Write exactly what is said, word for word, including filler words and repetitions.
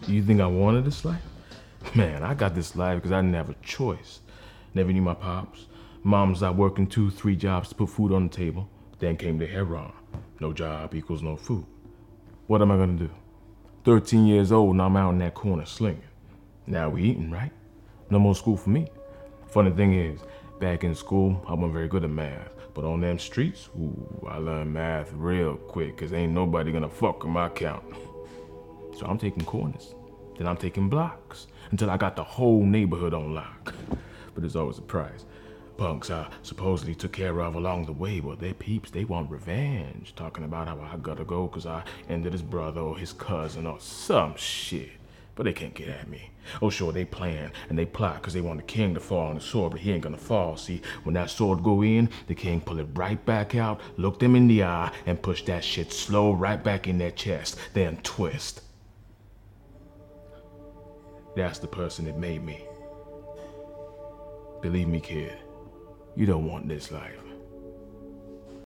You think I wanted this life? Man, I got this life because I didn't have a choice. Never knew my pops. Mom's out working two, three jobs to put food on the table. Then came the Heron. No job equals no food. What am I gonna do? thirteen years old and I'm out in that corner slinging. Now we eating, right? No more school for me. Funny thing is, back in school, I wasn't very good at math. But on them streets, ooh, I learned math real quick, cause ain't nobody gonna fuck with my count. So I'm taking corners. Then I'm taking blocks until I got the whole neighborhood on lock. But there's always a price. Punks I supposedly took care of along the way, but their peeps, they want revenge. Talking about how I gotta go cause I ended his brother or his cousin or some shit. But they can't get at me. Oh sure, they plan and they plot cause they want the king to fall on the sword, but he ain't gonna fall. See, when that sword go in, the king pull it right back out, look them in the eye, and push that shit slow right back in their chest, then twist. That's the person that made me. Believe me, kid, you don't want this life.